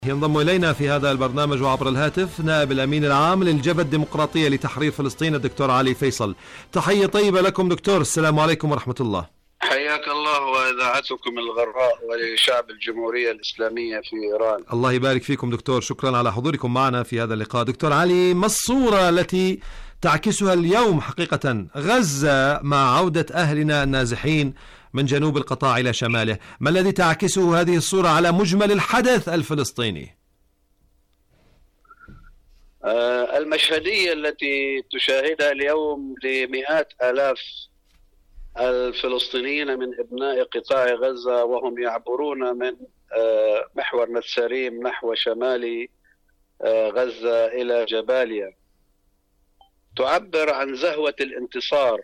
ينضم إلينا في هذا البرنامج وعبر الهاتف نائب الأمين العام للجبهة الديمقراطية لتحرير فلسطين الدكتور علي فيصل. تحية طيبة لكم دكتور، السلام عليكم ورحمة الله. حياك الله وإذاعتكم الغراء ولشعب الجمهورية الإسلامية في إيران. الله يبارك فيكم دكتور، شكرا على حضوركم معنا في هذا اللقاء. دكتور علي، ما الصورة التي تعكسها اليوم حقيقة غزة مع عودة أهلنا النازحين من جنوب القطاع إلى شماله؟ ما الذي تعكسه هذه الصورة على مجمل الحدث الفلسطيني؟ المشهدية التي تشاهدها اليوم لمئات آلاف الفلسطينيين من أبناء قطاع غزة وهم يعبرون من محور نتساريم نحو شمال غزة إلى جباليا تعبر عن زهوة الانتصار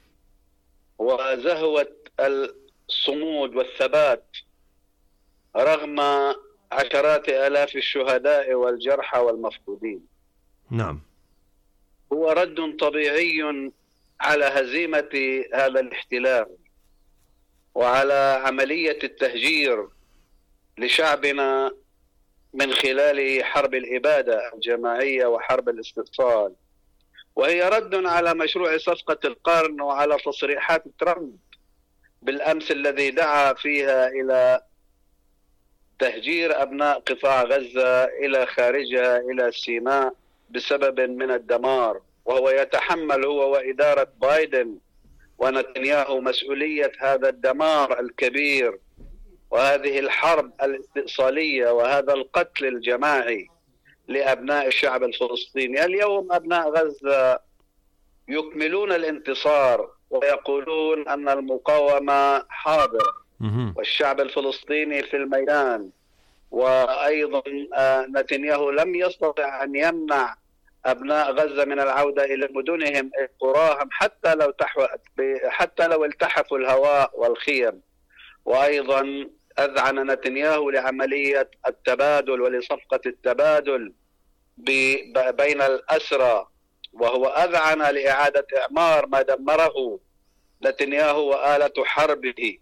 وزهوة الصمود والثبات رغم عشرات آلاف الشهداء والجرحى والمفقودين. نعم، هو رد طبيعي على هزيمة هذا الاحتلال وعلى عملية التهجير لشعبنا من خلال حرب الإبادة الجماعية وحرب الاستئصال، وهي رد على مشروع صفقة القرن وعلى تصريحات ترامب بالأمس الذي دعا فيها إلى تهجير أبناء قطاع غزة إلى خارجها إلى سيناء بسبب من الدمار، وهو يتحمل هو وإدارة بايدن ونتنياهو مسؤولية هذا الدمار الكبير وهذه الحرب الاستئصالية وهذا القتل الجماعي لأبناء الشعب الفلسطيني. اليوم أبناء غزة يكملون الانتصار ويقولون أن المقاومة حاضرة والشعب الفلسطيني في الميدان، وأيضا نتنياهو لم يستطع أن يمنع أبناء غزة من العودة إلى مدنهم قراهم حتى لو التحفوا الهواء والخيم. وأيضا أذعن نتنياهو لعملية التبادل ولصفقة التبادل بين الأسرى، وهو أذعن لإعادة إعمار ما دمره نتنياهو وآلة حربه.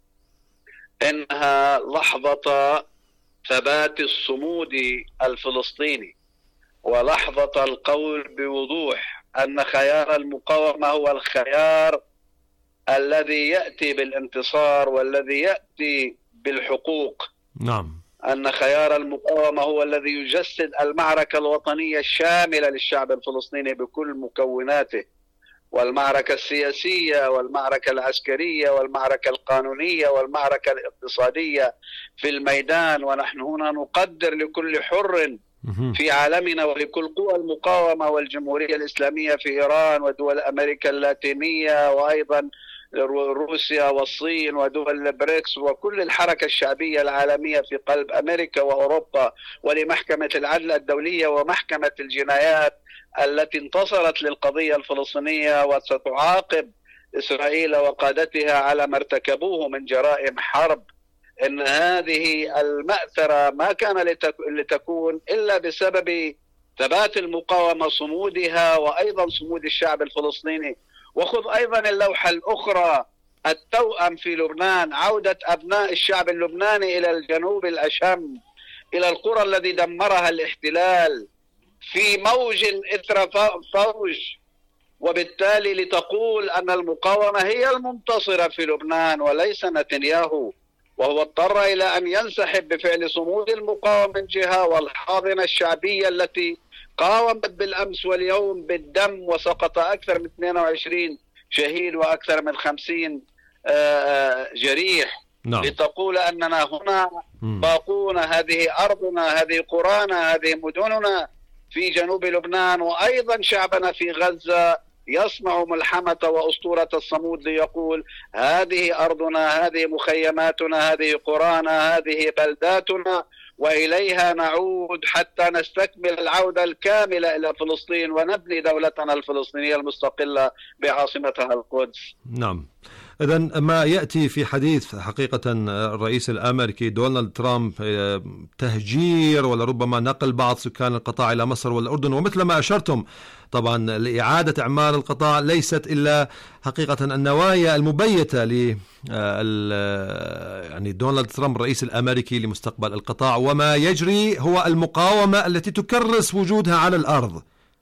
إنها لحظة ثبات الصمود الفلسطيني ولحظة القول بوضوح أن خيار المقاومة هو الخيار الذي يأتي بالانتصار والذي يأتي بالحقوق. نعم، أن خيار المقاومة هو الذي يجسد المعركة الوطنية الشاملة للشعب الفلسطيني بكل مكوناته، والمعركة السياسية والمعركة العسكرية والمعركة القانونية والمعركة الاقتصادية في الميدان. ونحن هنا نقدر لكل حر في عالمنا ولكل قوى المقاومة والجمهورية الإسلامية في إيران ودول أمريكا اللاتينية وأيضا روسيا والصين ودول البريكس وكل الحركة الشعبية العالمية في قلب أمريكا وأوروبا، ولمحكمة العدل الدولية ومحكمة الجنايات التي انتصرت للقضية الفلسطينية وستعاقب إسرائيل وقادتها على ما ارتكبوه من جرائم حرب. إن هذه المأثرة ما كان لتكون إلا بسبب ثبات المقاومة، صمودها وأيضا صمود الشعب الفلسطيني. وخذ أيضا اللوحة الأخرى التوأم في لبنان، عودة أبناء الشعب اللبناني إلى الجنوب الأشم، إلى القرى الذي دمرها الاحتلال في موج إثر فوج، وبالتالي لتقول أن المقاومة هي المنتصرة في لبنان وليس نتنياهو، وهو اضطر إلى أن ينسحب بفعل صمود المقاومة من جهة والحاضنة الشعبية التي قاومت بالأمس واليوم بالدم وسقط أكثر من 22 شهيد وأكثر من 50 جريح. نعم. لتقول أننا هنا باقون، هذه أرضنا، هذه قرانا، هذه مدننا في جنوب لبنان. وأيضا شعبنا في غزة يصنع ملحمة وأسطورة الصمود ليقول هذه أرضنا، هذه مخيماتنا، هذه قرانا، هذه بلداتنا، وإليها نعود حتى نستكمل العودة الكاملة إلى فلسطين ونبني دولتنا الفلسطينية المستقلة بعاصمتها القدس. نعم. إذن ما يأتي في حديث حقيقة الرئيس الأمريكي دونالد ترامب تهجير ولربما نقل بعض سكان القطاع إلى مصر والأردن، ومثل ما أشرتم طبعا لإعادة إعمار القطاع ليست إلا حقيقة النوايا المبيتة ل يعني دونالد ترامب الرئيس الأمريكي لمستقبل القطاع، وما يجري هو المقاومة التي تكرس وجودها على الأرض.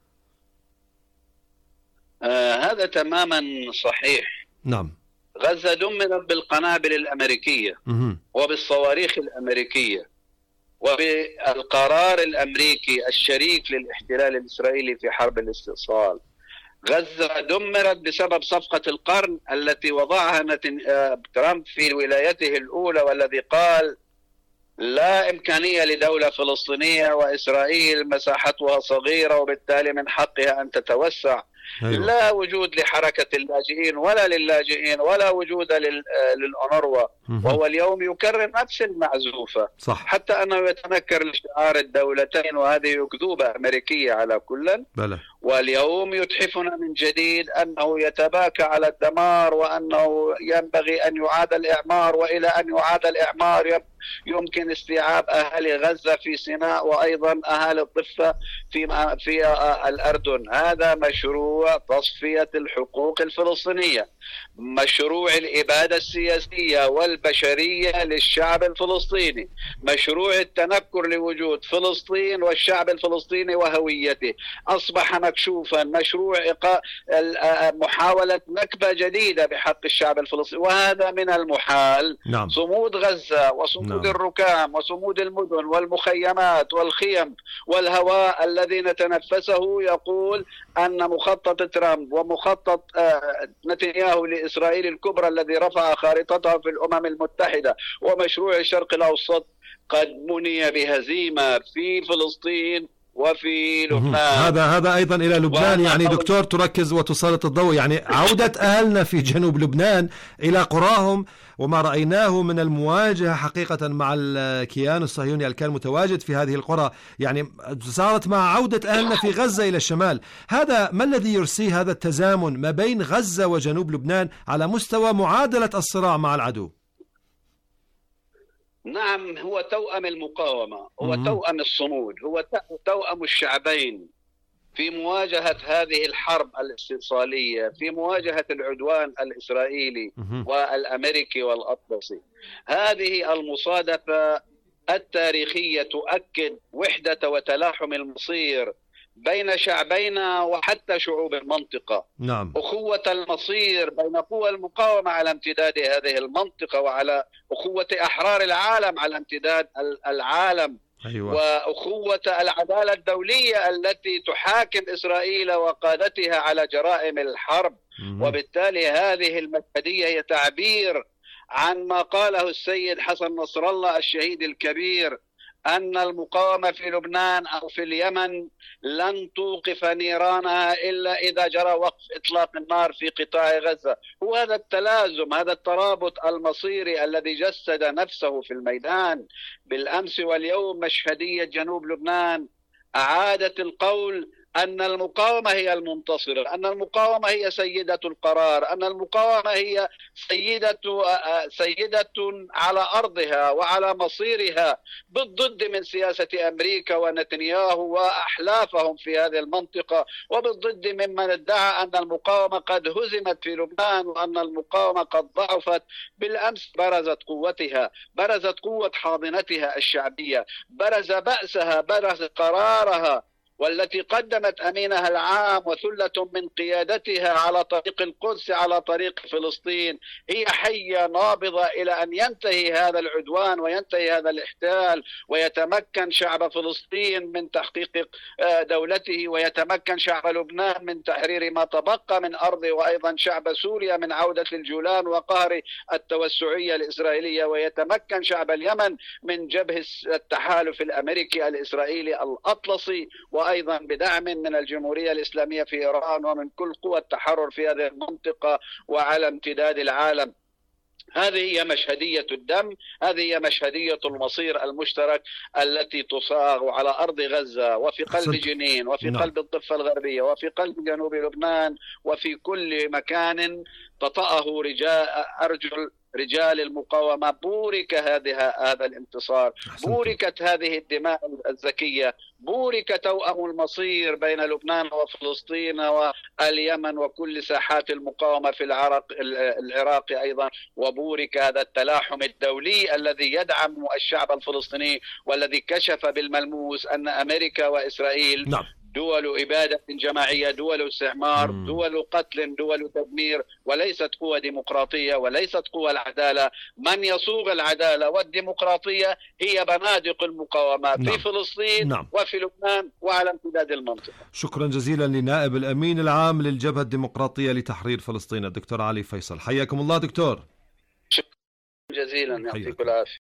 هذا تماما صحيح. نعم. غزة دمرت بالقنابل الأمريكية وبالصواريخ الأمريكية وبالقرار الأمريكي الشريك للاحتلال الإسرائيلي في حرب الاستئصال. غزة دمرت بسبب صفقة القرن التي وضعها ترامب في ولايته الأولى، والذي قال لا إمكانية لدولة فلسطينية وإسرائيل مساحتها صغيرة وبالتالي من حقها أن تتوسع. أيوة. لا وجود لحركة اللاجئين ولا للاجئين ولا وجود للأونروا، وهو اليوم يكرر نفس المعزوفة. صح. حتى أنه يتنكر لشعار الدولتين، وهذه أكذوبة أمريكية على كل. بلى. واليوم يتحفنا من جديد أنه يتباكى على الدمار، وأنه ينبغي أن يعاد الإعمار، وإلى أن يعاد الإعمار يمكن استيعاب أهالي غزة في سيناء وأيضا أهالي الضفة في الأردن. هذا مشروع تصفية الحقوق الفلسطينية، مشروع الإبادة السياسية والبشرية للشعب الفلسطيني، مشروع التنكر لوجود فلسطين والشعب الفلسطيني وهويته أصبح مكشوفا، مشروع محاولة نكبة جديدة بحق الشعب الفلسطيني، وهذا من المحال. نعم. صمود غزة وصمود الركام وصمود المدن والمخيمات والخيم والهواء الذي نتنفسه يقول أن مخطط ترامب ومخطط نتنياهو لإسرائيل الكبرى الذي رفع خارطتها في الأمم المتحدة ومشروع الشرق الأوسط قد مني بهزيمة في فلسطين وفي لبنان. هذا أيضا إلى لبنان. يعني دكتور تركز وتسلط الضوء، يعني عودة أهلنا في جنوب لبنان إلى قراهم، وما رأيناه من المواجهة حقيقة مع الكيان الصهيوني الكان متواجد في هذه القرى، يعني صارت مع عودة أهلنا في غزة إلى الشمال. هذا ما الذي يرسيه هذا التزامن ما بين غزة وجنوب لبنان على مستوى معادلة الصراع مع العدو؟ نعم، هو توأم المقاومة، هو توأم الصمود، هو توأم الشعبين في مواجهة هذه الحرب الاستئصالية، في مواجهة العدوان الإسرائيلي والأمريكي والأطلسي. هذه المصادفة التاريخية تؤكد وحدة وتلاحم المصير بين شعبينا وحتى شعوب المنطقة. نعم. أخوة المصير بين قوى المقاومة على امتداد هذه المنطقة، وعلى أخوة أحرار العالم على امتداد العالم. أيوة. وأخوة العدالة الدولية التي تحاكم إسرائيل وقادتها على جرائم الحرب. وبالتالي هذه المشهدية هي تعبير عن ما قاله السيد حسن نصر الله الشهيد الكبير، أن المقاومة في لبنان أو في اليمن لن توقف نيرانها إلا إذا جرى وقف إطلاق النار في قطاع غزة. وهذا التلازم، هذا الترابط المصيري الذي جسد نفسه في الميدان بالأمس واليوم. مشهدية جنوب لبنان أعادت القول أن المقاومة هي المنتصرة، أن المقاومة هي سيدة القرار، أن المقاومة هي سيدة على أرضها وعلى مصيرها، بالضد من سياسة أمريكا ونتنياهو وأحلافهم في هذه المنطقة، وبالضد ممن ادعى أن المقاومة قد هزمت في لبنان وأن المقاومة قد ضعفت. بالأمس برزت قوتها، برزت قوة حاضنتها الشعبية، برز بأسها، برز قرارها، والتي قدمت أمينها العام وثلة من قيادتها على طريق القدس، على طريق فلسطين. هي حية نابضة إلى أن ينتهي هذا العدوان وينتهي هذا الاحتلال، ويتمكن شعب فلسطين من تحقيق دولته، ويتمكن شعب لبنان من تحرير ما تبقى من أرضه، وأيضا شعب سوريا من عودة الجولان وقهر التوسعية الإسرائيلية، ويتمكن شعب اليمن من جبهة التحالف الأمريكي الإسرائيلي الأطلسي، وأيضا بدعم من الجمهورية الإسلامية في إيران ومن كل قوى التحرر في هذه المنطقة وعلى امتداد العالم. هذه هي مشهدية الدم، هذه هي مشهدية المصير المشترك التي تصاغ على أرض غزة وفي قلب جنين وفي قلب الضفة الغربية وفي قلب جنوب لبنان وفي كل مكان تطأه أرجل رجال المقاومة. بورك هذا الانتصار، بوركت هذه الدماء الزكية، بورك توأم المصير بين لبنان وفلسطين واليمن وكل ساحات المقاومة في العراق أيضا، وبورك هذا التلاحم الدولي الذي يدعم الشعب الفلسطيني والذي كشف بالملموس أن أمريكا وإسرائيل دول إبادة جماعية، دول استعمار، دول قتل، دول تدمير، وليست قوة ديمقراطية وليست قوة العدالة. من يصوغ العدالة والديمقراطية هي بنادق المقاومة في فلسطين وفي لبنان وعلى امتداد المنطقة. شكرا جزيلا لنائب الأمين العام للجبهة الديمقراطية لتحرير فلسطين الدكتور علي فيصل. حياكم الله دكتور. شكرا جزيلا، يعطيكم العافية.